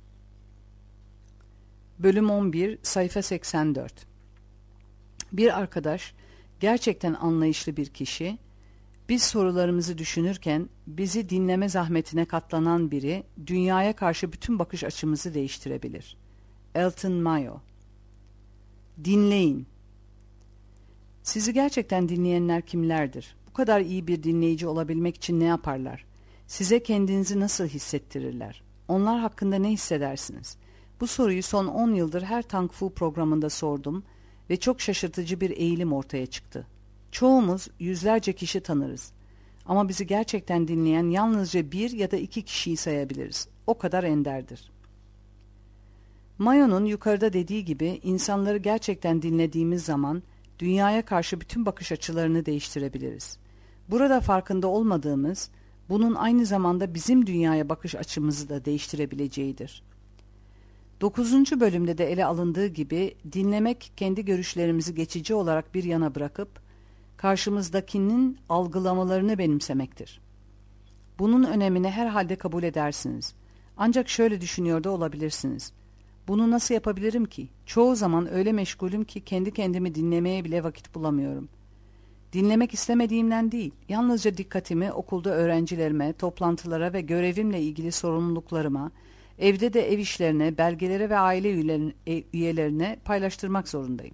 [SPEAKER 1] Bölüm on bir, sayfa seksen dört. Bir arkadaş, gerçekten anlayışlı bir kişi, biz sorularımızı düşünürken bizi dinleme zahmetine katlanan biri, dünyaya karşı bütün bakış açımızı değiştirebilir. Elton Mayo. Dinleyin. Sizi gerçekten dinleyenler kimlerdir? Bu kadar iyi bir dinleyici olabilmek için ne yaparlar? Size kendinizi nasıl hissettirirler? Onlar hakkında ne hissedersiniz? Bu soruyu son on yıldır her Tang Fu programında sordum ve çok şaşırtıcı bir eğilim ortaya çıktı. Çoğumuz yüzlerce kişi tanırız. Ama bizi gerçekten dinleyen yalnızca bir ya da iki kişiyi sayabiliriz. O kadar enderdir. Mayo'nun yukarıda dediği gibi insanları gerçekten dinlediğimiz zaman dünyaya karşı bütün bakış açılarını değiştirebiliriz. Burada farkında olmadığımız, bunun aynı zamanda bizim dünyaya bakış açımızı da değiştirebileceğidir. Dokuzuncu bölümde de ele alındığı gibi dinlemek kendi görüşlerimizi geçici olarak bir yana bırakıp karşımızdakinin algılamalarını benimsemektir. Bunun önemini herhalde kabul edersiniz. Ancak şöyle düşünüyor da olabilirsiniz. Bunu nasıl yapabilirim ki? Çoğu zaman öyle meşgulüm ki kendi kendimi dinlemeye bile vakit bulamıyorum. Dinlemek istemediğimden değil, yalnızca dikkatimi okulda öğrencilerime, toplantılara ve görevimle ilgili sorumluluklarıma, evde de ev işlerine, belgelere ve aile üyelerine paylaştırmak zorundayım.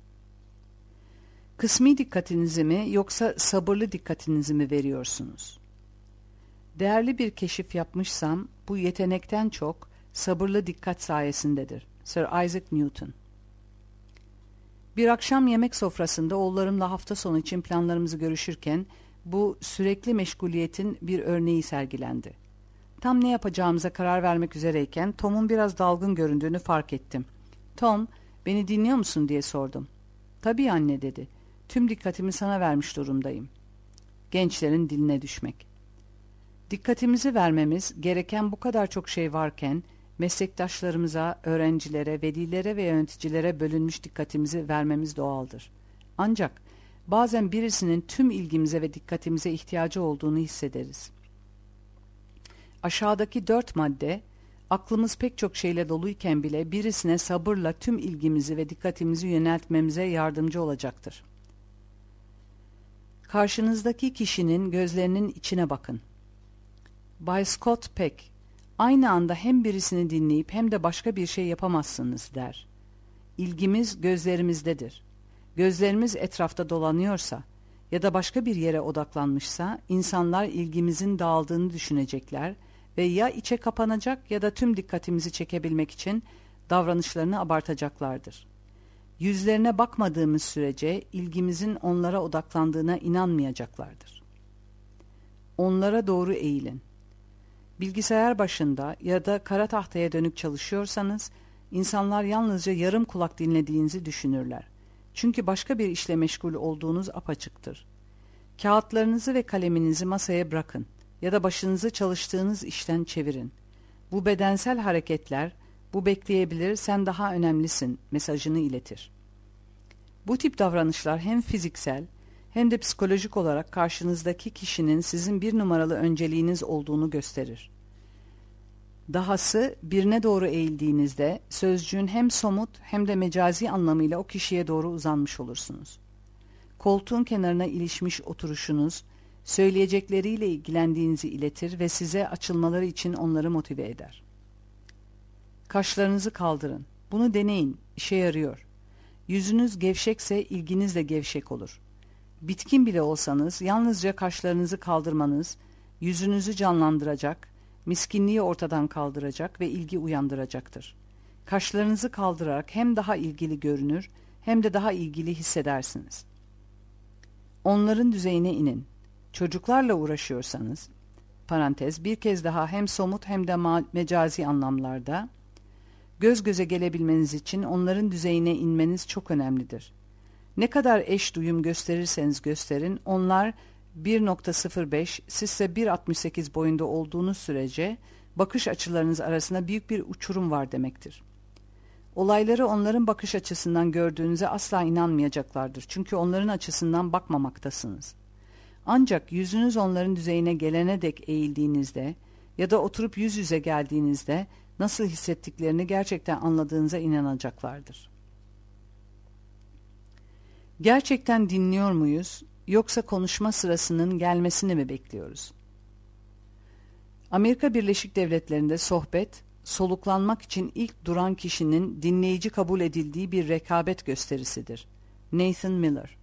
[SPEAKER 1] Kısmi dikkatinizi mi yoksa sabırlı dikkatinizi mi veriyorsunuz? Değerli bir keşif yapmışsam bu yetenekten çok sabırlı dikkat sayesindedir. Sir Isaac Newton. Bir akşam yemek sofrasında oğullarımla hafta sonu için planlarımızı görüşürken bu sürekli meşguliyetin bir örneği sergilendi. Tam ne yapacağımıza karar vermek üzereyken Tom'un biraz dalgın göründüğünü fark ettim. Tom, beni dinliyor musun diye sordum. Tabii anne dedi. Tüm dikkatimi sana vermiş durumdayım. Gençlerin diline düşmek. Dikkatimizi vermemiz gereken bu kadar çok şey varken meslektaşlarımıza, öğrencilere, velilere ve yöneticilere bölünmüş dikkatimizi vermemiz doğaldır. Ancak bazen birisinin tüm ilgimize ve dikkatimize ihtiyacı olduğunu hissederiz. Aşağıdaki dört madde, aklımız pek çok şeyle doluyken bile birisine sabırla tüm ilgimizi ve dikkatimizi yöneltmemize yardımcı olacaktır. Karşınızdaki kişinin gözlerinin içine bakın. Bay Scott Peck, aynı anda hem birisini dinleyip hem de başka bir şey yapamazsınız der. İlgimiz gözlerimizdedir. Gözlerimiz etrafta dolanıyorsa ya da başka bir yere odaklanmışsa insanlar ilgimizin dağıldığını düşünecekler ve ya içe kapanacak ya da tüm dikkatimizi çekebilmek için davranışlarını abartacaklardır. Yüzlerine bakmadığımız sürece ilgimizin onlara odaklandığına inanmayacaklardır. Onlara doğru eğilin. Bilgisayar başında ya da kara tahtaya dönük çalışıyorsanız, insanlar yalnızca yarım kulak dinlediğinizi düşünürler. Çünkü başka bir işle meşgul olduğunuz apaçıktır. Kağıtlarınızı ve kaleminizi masaya bırakın ya da başınızı çalıştığınız işten çevirin. Bu bedensel hareketler, bu bekleyebilir, sen daha önemlisin mesajını iletir. Bu tip davranışlar hem fiziksel hem de psikolojik olarak karşınızdaki kişinin sizin bir numaralı önceliğiniz olduğunu gösterir. Dahası birine doğru eğildiğinizde sözcüğün hem somut hem de mecazi anlamıyla o kişiye doğru uzanmış olursunuz. Koltuğun kenarına ilişmiş oturuşunuz, söyleyecekleriyle ilgilendiğinizi iletir ve size açılmaları için onları motive eder. Kaşlarınızı kaldırın. Bunu deneyin, işe yarıyor. Yüzünüz gevşekse ilginiz de gevşek olur. Bitkin bile olsanız yalnızca kaşlarınızı kaldırmanız, yüzünüzü canlandıracak, miskinliği ortadan kaldıracak ve ilgi uyandıracaktır. Kaşlarınızı kaldırarak hem daha ilgili görünür hem de daha ilgili hissedersiniz. Onların düzeyine inin. Çocuklarla uğraşıyorsanız, parantez bir kez daha hem somut hem de mecazi anlamlarda, göz göze gelebilmeniz için onların düzeyine inmeniz çok önemlidir. Ne kadar eş duyum gösterirseniz gösterin, onlar bir nokta sıfır beş, sizse bir altmış sekiz boyunda olduğunuz sürece bakış açılarınız arasında büyük bir uçurum var demektir. Olayları onların bakış açısından gördüğünüze asla inanmayacaklardır. Çünkü onların açısından bakmamaktasınız. Ancak yüzünüz onların düzeyine gelene dek eğildiğinizde ya da oturup yüz yüze geldiğinizde nasıl hissettiklerini gerçekten anladığınıza inanacaklardır. Gerçekten dinliyor muyuz, yoksa konuşma sırasının gelmesini mi bekliyoruz? Amerika Birleşik Devletleri'nde sohbet, soluklanmak için ilk duran kişinin dinleyici kabul edildiği bir rekabet gösterisidir. Nathan Miller.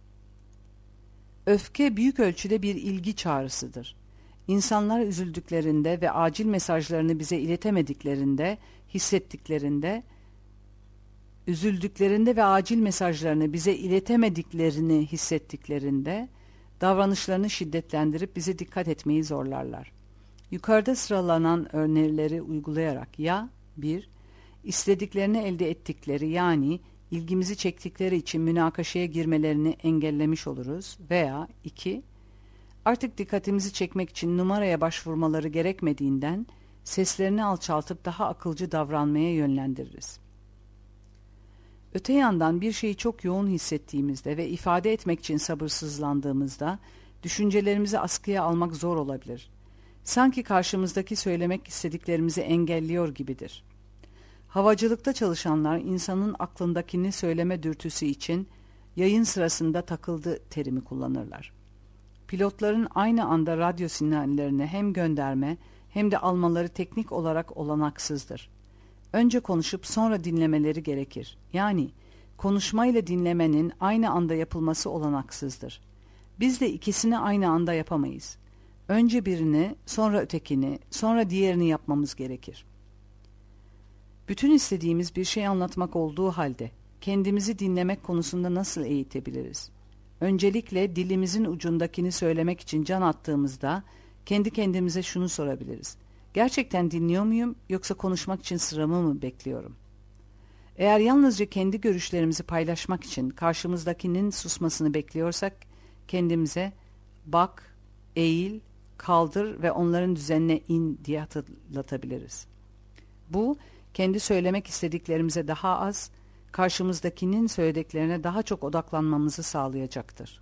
[SPEAKER 1] Öfke büyük ölçüde bir ilgi çağrısıdır. İnsanlar üzüldüklerinde ve acil mesajlarını bize iletemediklerinde, hissettiklerinde, üzüldüklerinde ve acil mesajlarını bize iletemediklerini hissettiklerinde, davranışlarını şiddetlendirip bize dikkat etmeyi zorlarlar. Yukarıda sıralanan önerileri uygulayarak ya bir istediklerini elde ettikleri yani ilgimizi çektikleri için münakaşaya girmelerini engellemiş oluruz veya iki artık dikkatimizi çekmek için numaraya başvurmaları gerekmediğinden seslerini alçaltıp daha akılcı davranmaya yönlendiririz. Öte yandan bir şeyi çok yoğun hissettiğimizde ve ifade etmek için sabırsızlandığımızda düşüncelerimizi askıya almak zor olabilir. Sanki karşımızdaki söylemek istediklerimizi engelliyor gibidir. Havacılıkta çalışanlar insanın aklındakini söyleme dürtüsü için yayın sırasında takıldı terimi kullanırlar. Pilotların aynı anda radyo sinyallerini hem gönderme hem de almaları teknik olarak olanaksızdır. Önce konuşup sonra dinlemeleri gerekir. Yani konuşma ile dinlemenin aynı anda yapılması olanaksızdır. Biz de ikisini aynı anda yapamayız. Önce birini, sonra ötekini, sonra diğerini yapmamız gerekir. Bütün istediğimiz bir şey anlatmak olduğu halde kendimizi dinlemek konusunda nasıl eğitebiliriz? Öncelikle dilimizin ucundakini söylemek için can attığımızda kendi kendimize şunu sorabiliriz. Gerçekten dinliyor muyum yoksa konuşmak için sıramı mı bekliyorum? Eğer yalnızca kendi görüşlerimizi paylaşmak için karşımızdakinin susmasını bekliyorsak kendimize bak, eğil, kaldır ve onların düzenine in diye hatırlatabiliriz. Bu kendi söylemek istediklerimize daha az, karşımızdakinin söylediklerine daha çok odaklanmamızı sağlayacaktır.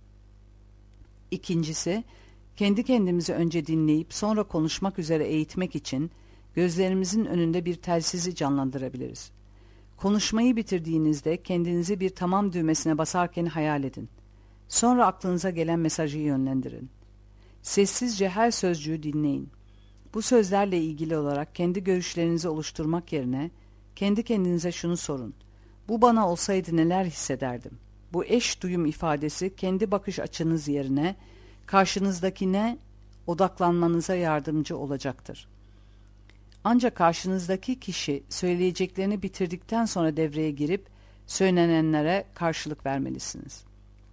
[SPEAKER 1] İkincisi, kendi kendimizi önce dinleyip sonra konuşmak üzere eğitmek için gözlerimizin önünde bir telsizi canlandırabiliriz. Konuşmayı bitirdiğinizde kendinizi bir tamam düğmesine basarken hayal edin. Sonra aklınıza gelen mesajı yönlendirin. Sessizce her sözcüğü dinleyin. Bu sözlerle ilgili olarak kendi görüşlerinizi oluşturmak yerine kendi kendinize şunu sorun. Bu bana olsaydı neler hissederdim? Bu eş duyum ifadesi kendi bakış açınız yerine karşınızdakine odaklanmanıza yardımcı olacaktır. Ancak karşınızdaki kişi söyleyeceklerini bitirdikten sonra devreye girip söylenenlere karşılık vermelisiniz.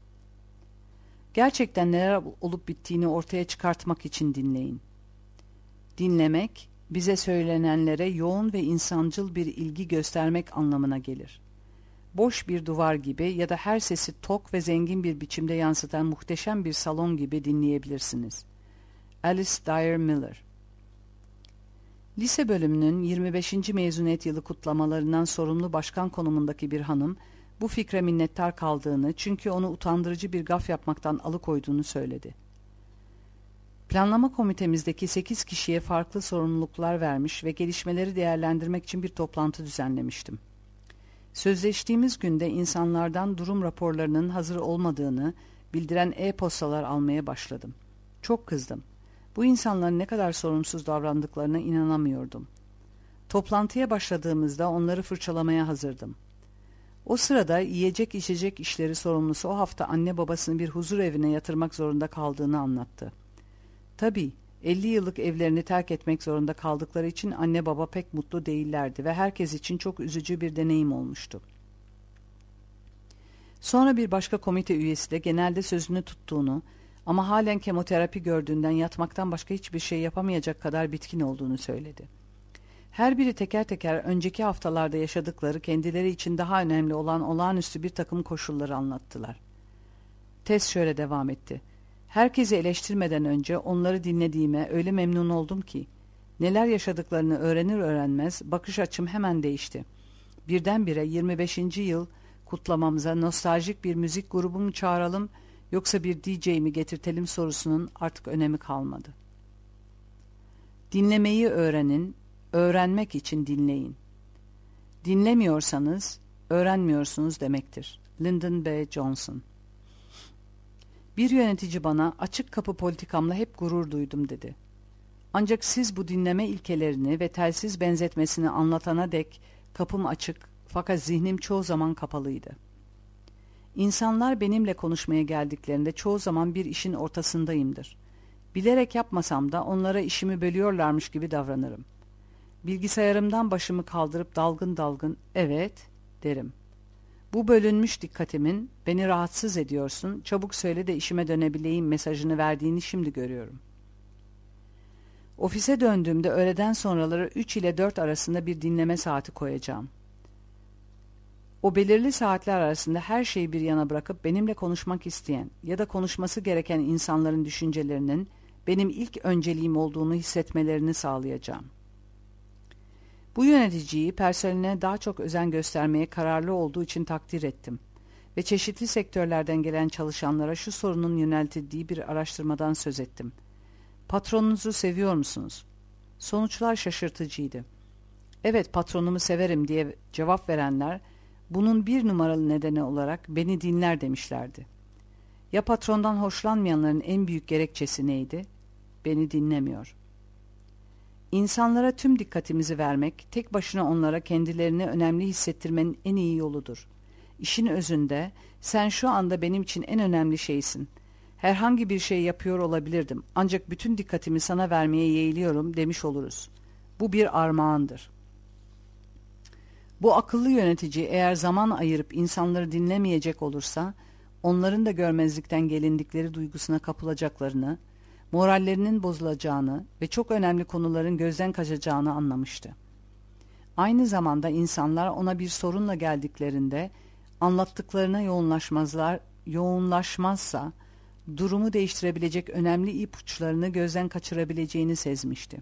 [SPEAKER 1] Gerçekten neler olup bittiğini ortaya çıkartmak için dinleyin. Dinlemek, bize söylenenlere yoğun ve insancıl bir ilgi göstermek anlamına gelir. Boş bir duvar gibi ya da her sesi tok ve zengin bir biçimde yansıtan muhteşem bir salon gibi dinleyebilirsiniz. Alice Dyer Miller. Lise bölümünün yirmi beşinci mezuniyet yılı kutlamalarından sorumlu başkan konumundaki bir hanım, bu fikre minnettar kaldığını çünkü onu utandırıcı bir gaf yapmaktan alıkoyduğunu söyledi. Planlama komitemizdeki sekiz kişiye farklı sorumluluklar vermiş ve gelişmeleri değerlendirmek için bir toplantı düzenlemiştim. Sözleştiğimiz günde insanlardan durum raporlarının hazır olmadığını bildiren e-postalar almaya başladım. Çok kızdım. Bu insanların ne kadar sorumsuz davrandıklarına inanamıyordum. Toplantıya başladığımızda onları fırçalamaya hazırdım. O sırada yiyecek içecek işleri sorumlusu o hafta anne babasını bir huzur evine yatırmak zorunda kaldığını anlattı. Tabii elli yıllık evlerini terk etmek zorunda kaldıkları için anne baba pek mutlu değillerdi ve herkes için çok üzücü bir deneyim olmuştu. Sonra bir başka komite üyesi de genelde sözünü tuttuğunu ama halen kemoterapi gördüğünden yatmaktan başka hiçbir şey yapamayacak kadar bitkin olduğunu söyledi. Her biri teker teker önceki haftalarda yaşadıkları kendileri için daha önemli olan olağanüstü bir takım koşulları anlattılar. Tez şöyle devam etti. Herkesi eleştirmeden önce onları dinlediğime öyle memnun oldum ki, neler yaşadıklarını öğrenir öğrenmez bakış açım hemen değişti. Birdenbire yirmi beşinci yıl kutlamamıza nostaljik bir müzik grubu mu çağıralım yoksa bir D J mi getirtelim sorusunun artık önemi kalmadı. Dinlemeyi öğrenin, öğrenmek için dinleyin. Dinlemiyorsanız öğrenmiyorsunuz demektir. Lyndon B. Johnson. Bir yönetici bana açık kapı politikamla hep gurur duydum dedi. Ancak siz bu dinleme ilkelerini ve telsiz benzetmesini anlatana dek kapım açık fakat zihnim çoğu zaman kapalıydı. İnsanlar benimle konuşmaya geldiklerinde çoğu zaman bir işin ortasındayımdır. Bilerek yapmasam da onlara işimi bölüyorlarmış gibi davranırım. Bilgisayarımdan başımı kaldırıp dalgın dalgın evet derim. Bu bölünmüş dikkatimin beni rahatsız ediyorsun, çabuk söyle de işime dönebileyim mesajını verdiğini şimdi görüyorum. Ofise döndüğümde öğleden sonraları üç ile dört arasında bir dinleme saati koyacağım. O belirli saatler arasında her şeyi bir yana bırakıp benimle konuşmak isteyen ya da konuşması gereken insanların düşüncelerinin benim ilk önceliğim olduğunu hissetmelerini sağlayacağım. Bu yöneticiyi personeline daha çok özen göstermeye kararlı olduğu için takdir ettim ve çeşitli sektörlerden gelen çalışanlara şu sorunun yöneltildiği bir araştırmadan söz ettim. Patronunuzu seviyor musunuz? Sonuçlar şaşırtıcıydı. Evet, patronumu severim diye cevap verenler bunun bir numaralı nedeni olarak beni dinler demişlerdi. Ya patrondan hoşlanmayanların en büyük gerekçesi neydi? Beni dinlemiyor. İnsanlara tüm dikkatimizi vermek, tek başına onlara kendilerini önemli hissettirmenin en iyi yoludur. İşin özünde, sen şu anda benim için en önemli şeysin. Herhangi bir şey yapıyor olabilirdim, ancak bütün dikkatimi sana vermeye yeğliyorum demiş oluruz. Bu bir armağandır. Bu akıllı yönetici eğer zaman ayırıp insanları dinlemeyecek olursa, onların da görmezlikten gelindikleri duygusuna kapılacaklarını, morallerinin bozulacağını ve çok önemli konuların gözden kaçacağını anlamıştı. Aynı zamanda insanlar ona bir sorunla geldiklerinde anlattıklarına yoğunlaşmazlar, yoğunlaşmazsa durumu değiştirebilecek önemli ipuçlarını gözden kaçırabileceğini sezmişti.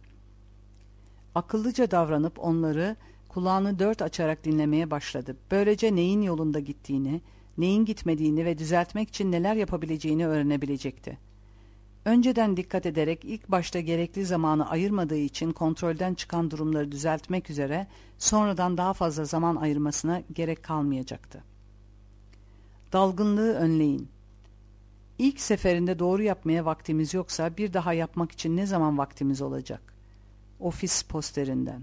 [SPEAKER 1] Akıllıca davranıp onları kulağını dört açarak dinlemeye başladı. Böylece neyin yolunda gittiğini, neyin gitmediğini ve düzeltmek için neler yapabileceğini öğrenebilecekti. Önceden dikkat ederek ilk başta gerekli zamanı ayırmadığı için kontrolden çıkan durumları düzeltmek üzere sonradan daha fazla zaman ayırmasına gerek kalmayacaktı. Dalgınlığı önleyin. İlk seferinde doğru yapmaya vaktimiz yoksa bir daha yapmak için ne zaman vaktimiz olacak? Ofis posterinden.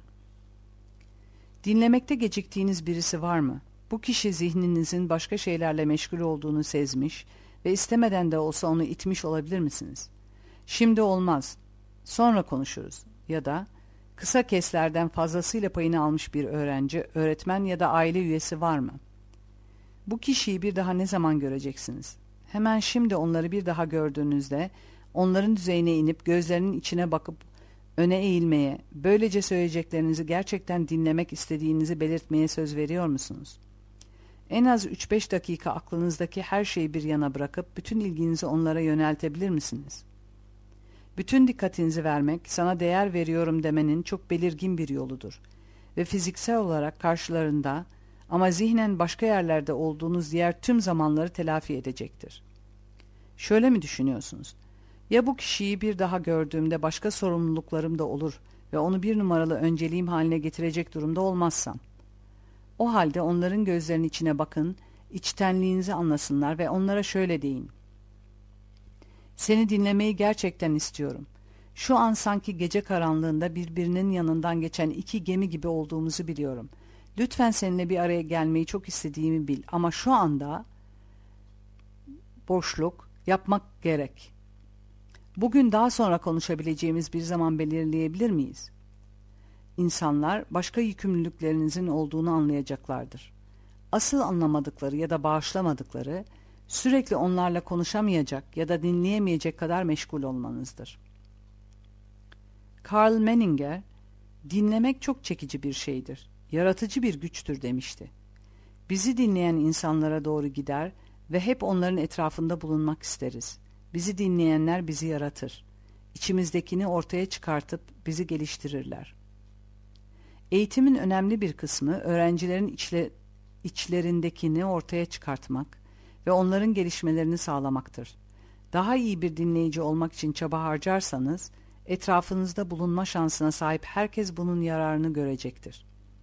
[SPEAKER 1] Dinlemekte geciktiğiniz birisi var mı? Bu kişi zihninizin başka şeylerle meşgul olduğunu sezmiş ve istemeden de olsa onu itmiş olabilir misiniz? Şimdi olmaz, sonra konuşuruz. Ya da kısa keslerden fazlasıyla payını almış bir öğrenci, öğretmen ya da aile üyesi var mı? Bu kişiyi bir daha ne zaman göreceksiniz? Hemen şimdi onları bir daha gördüğünüzde onların düzeyine inip gözlerinin içine bakıp öne eğilmeye, böylece söyleyeceklerinizi gerçekten dinlemek istediğinizi belirtmeye söz veriyor musunuz? En az üç beş dakika aklınızdaki her şeyi bir yana bırakıp bütün ilginizi onlara yöneltebilir misiniz? Bütün dikkatinizi vermek, sana değer veriyorum demenin çok belirgin bir yoludur. Ve fiziksel olarak karşılarında ama zihnen başka yerlerde olduğunuz diğer tüm zamanları telafi edecektir. Şöyle mi düşünüyorsunuz? Ya bu kişiyi bir daha gördüğümde başka sorumluluklarım da olur ve onu bir numaralı önceliğim haline getirecek durumda olmazsam? O halde onların gözlerinin içine bakın, içtenliğinizi anlasınlar ve onlara şöyle deyin. Seni dinlemeyi gerçekten istiyorum. Şu an sanki gece karanlığında birbirinin yanından geçen iki gemi gibi olduğumuzu biliyorum. Lütfen seninle bir araya gelmeyi çok istediğimi bil ama şu anda boşluk yapmak gerek. Bugün daha sonra konuşabileceğimiz bir zaman belirleyebilir miyiz? İnsanlar başka yükümlülüklerinizin olduğunu anlayacaklardır. Asıl anlamadıkları ya da bağışlamadıkları, sürekli onlarla konuşamayacak ya da dinleyemeyecek kadar meşgul olmanızdır. Karl Menninger, dinlemek çok çekici bir şeydir, yaratıcı bir güçtür demişti. Bizi dinleyen insanlara doğru gider ve hep onların etrafında bulunmak isteriz. Bizi dinleyenler bizi yaratır. İçimizdekini ortaya çıkartıp bizi geliştirirler. Eğitimin önemli bir kısmı öğrencilerin içle, içlerindekini ortaya çıkartmak ve onların gelişmelerini sağlamaktır. Daha iyi bir dinleyici olmak için çaba harcarsanız, etrafınızda bulunma şansına sahip herkes bunun yararını görecektir.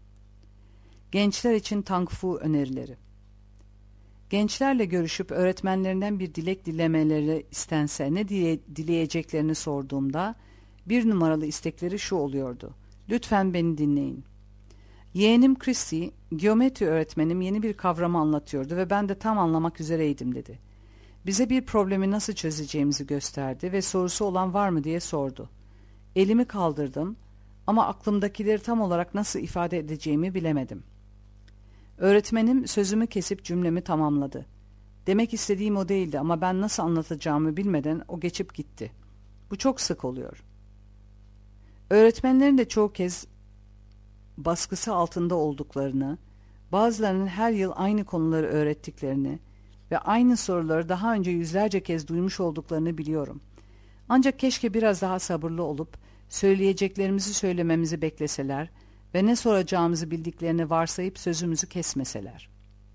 [SPEAKER 1] Gençler için Tang Fu önerileri. Gençlerle görüşüp öğretmenlerinden bir dilek dilemeleri istense ne diye dileyeceklerini sorduğumda bir numaralı istekleri şu oluyordu: lütfen beni dinleyin. Yeğenim Christy, geometri öğretmenim yeni bir kavramı anlatıyordu ve ben de tam anlamak üzereydim dedi. Bize bir problemi nasıl çözeceğimizi gösterdi ve sorusu olan var mı diye sordu. Elimi kaldırdım ama aklımdakileri tam olarak nasıl ifade edeceğimi bilemedim. Öğretmenim sözümü kesip cümlemi tamamladı. Demek istediğim o değildi ama ben nasıl anlatacağımı bilmeden o geçip gitti. Bu çok sık oluyor. Öğretmenlerin de çoğu kez baskısı altında olduklarını, bazılarının her yıl aynı konuları öğrettiklerini ve aynı soruları daha önce yüzlerce kez duymuş olduklarını biliyorum. Ancak keşke biraz daha sabırlı olup söyleyeceklerimizi söylememizi bekleseler ve ne soracağımızı bildiklerini varsayıp sözümüzü kesmeseler.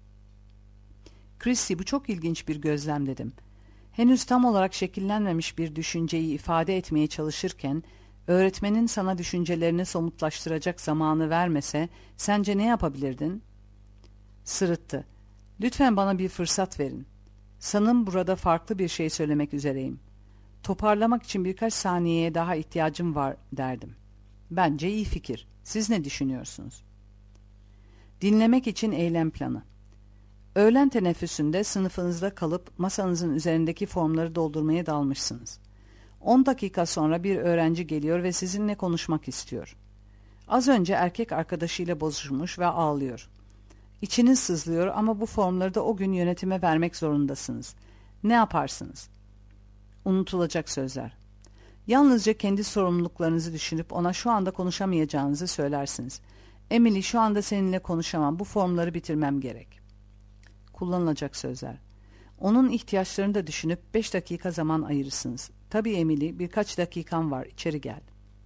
[SPEAKER 1] Christy, bu çok ilginç bir gözlem dedim. Henüz tam olarak şekillenmemiş bir düşünceyi ifade etmeye çalışırken öğretmenin sana düşüncelerini somutlaştıracak zamanı vermese sence ne yapabilirdin? Sırıttı. Lütfen bana bir fırsat verin. Sanırım burada farklı bir şey söylemek üzereyim. Toparlamak için birkaç saniyeye daha ihtiyacım var derdim. Bence iyi fikir. Siz ne düşünüyorsunuz? Dinlemek için eylem planı. Öğlen teneffüsünde sınıfınızda kalıp masanızın üzerindeki formları doldurmaya dalmışsınız. On dakika sonra bir öğrenci geliyor ve sizinle konuşmak istiyor. Az önce erkek arkadaşıyla bozuşmuş ve ağlıyor. İçiniz sızlıyor ama bu formları da o gün yönetime vermek zorundasınız. Ne yaparsınız? Unutulacak sözler. Yalnızca kendi sorumluluklarınızı düşünüp ona şu anda konuşamayacağınızı söylersiniz. Emily, şu anda seninle konuşamam. Bu formları bitirmem gerek. Kullanılacak sözler. Onun ihtiyaçlarını da düşünüp beş dakika zaman ayırırsınız. Tabii Emily, birkaç dakikan var. İçeri gel.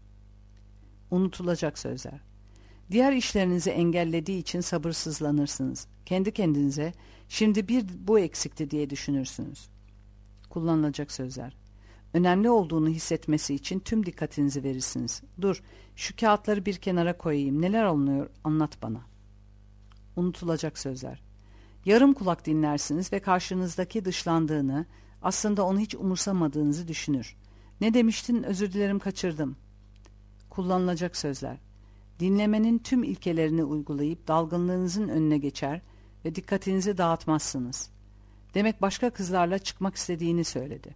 [SPEAKER 1] Unutulacak sözler. Diğer işlerinizi engellediği için sabırsızlanırsınız. Kendi kendinize şimdi bir bu eksikti diye düşünürsünüz. Kullanılacak sözler. Önemli olduğunu hissetmesi için tüm dikkatinizi verirsiniz. Dur, şu kağıtları bir kenara koyayım. Neler oluyor? Anlat bana. Unutulacak sözler. Yarım kulak dinlersiniz ve karşınızdaki dışlandığını, aslında onu hiç umursamadığınızı düşünür. Ne demiştin? Özür dilerim, kaçırdım. Kullanılacak sözler. Dinlemenin tüm ilkelerini uygulayıp dalgınlığınızın önüne geçer ve dikkatinizi dağıtmazsınız. Demek başka kızlarla çıkmak istediğini söyledi.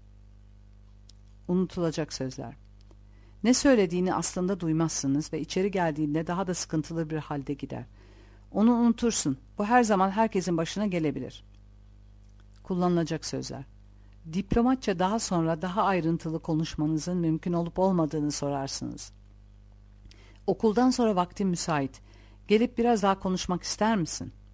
[SPEAKER 1] Unutulacak sözler. Ne söylediğini aslında duymazsınız ve içeri geldiğinde daha da sıkıntılı bir halde gider. Onu unutursun. Bu her zaman herkesin başına gelebilir. Kullanılacak sözler. Diplomatça daha sonra daha ayrıntılı konuşmanızın mümkün olup olmadığını sorarsınız. Okuldan sonra vaktim müsait. Gelip biraz daha konuşmak ister misin?